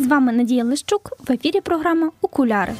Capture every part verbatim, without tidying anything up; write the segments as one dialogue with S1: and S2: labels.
S1: З вами Надія Лищук, в ефірі програма «Окуляри».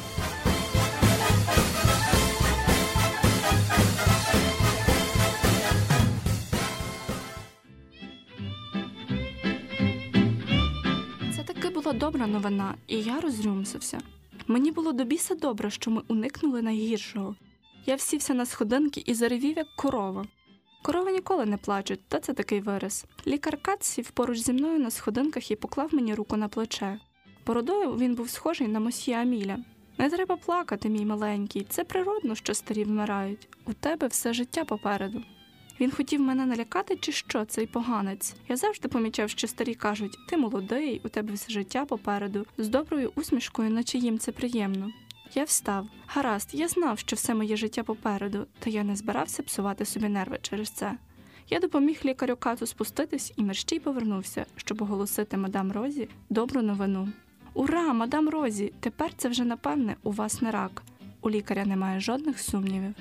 S2: Це таки була добра новина, і я розрюмсився. Мені було до біса добре, що ми уникнули найгіршого. Я всівся на сходинки і заревів, як корова. Корови ніколи не плачуть, та це такий вираз. Лікар Кац сів поруч зі мною на сходинках і поклав мені руку на плече. Бородою він був схожий на мосьє Аміля. «Не треба плакати, мій маленький, це природно, що старі вмирають. У тебе все життя попереду». Він хотів мене налякати чи що, цей поганець? Я завжди помічав, що старі кажуть: «Ти молодий, у тебе все життя попереду», з доброю усмішкою, наче їм це приємно. Я встав. Гаразд, я знав, що все моє життя попереду, та я не збирався псувати собі нерви через це. Я допоміг лікарю Кацу спуститись і мерщій повернувся, щоб оголосити мадам Розі добру новину. «Ура, мадам Розі! Тепер це вже напевне у вас не рак. У лікаря немає жодних сумнівів».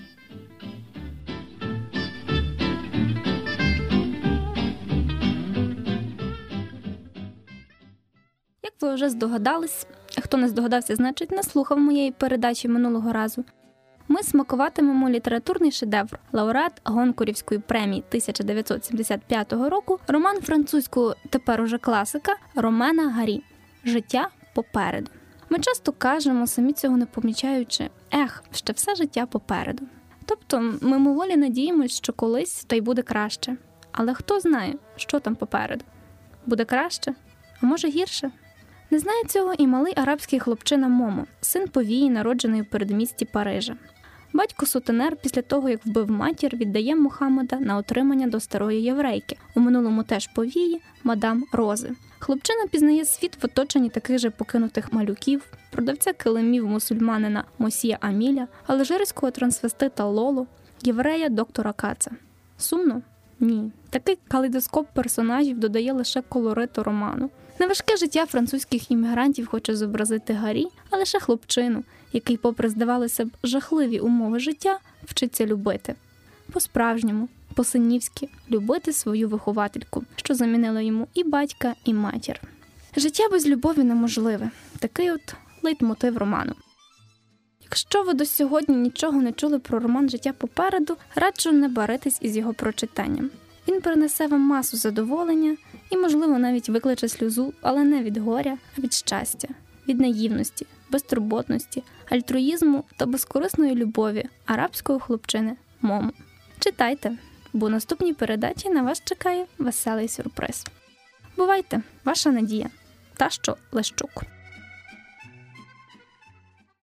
S1: Як ви вже здогадались, хто не здогадався, значить не слухав моєї передачі минулого разу, ми смакуватимемо літературний шедевр, лауреат Гонкурівської премії тисяча дев'ятсот сімдесят п'ятого року, роман французького тепер уже класика Ромена Гарі «Життя попереду». Ми часто кажемо, самі цього не помічаючи, ех, ще все життя попереду. Тобто ми мимоволі надіємось, що колись то й буде краще. Але хто знає, що там попереду? Буде краще? А може гірше? Не знає цього і малий арабський хлопчина Момо, син повії, народжений у передмісті Парижа. Батько сутенер після того, як вбив матір, віддає Мухаммеда на отримання до старої єврейки, у минулому теж повії, мадам Рози. Хлопчина пізнає світ в оточенні таких же покинутих малюків, продавця килимів мусульманина Мосьє Аміля, алжирського трансвестита Лоло, єврея доктора Каца. Сумно? Ні. Такий калейдоскоп персонажів додає лише колориту роману. Неважке життя французьких іммігрантів хоче зобразити Гарі, а лише хлопчину, який, попри, здавалося б, жахливі умови життя, вчиться любити. По-справжньому, по-синівськи, любити свою виховательку, що замінила йому і батька, і матір. Життя без любові неможливе. Такий от лейтмотив роману. Якщо ви до сьогодні нічого не чули про роман «Життя попереду», раджу не баритись із його прочитанням. Він принесе вам масу задоволення і, можливо, навіть викличе сльозу, але не від горя, а від щастя, від наївності, безтурботності, альтруїзму та безкорисної любові арабського хлопчини Момо. Читайте, бо у наступній передачі на вас чекає веселий сюрприз. Бувайте, ваша Надія, та що Лещук.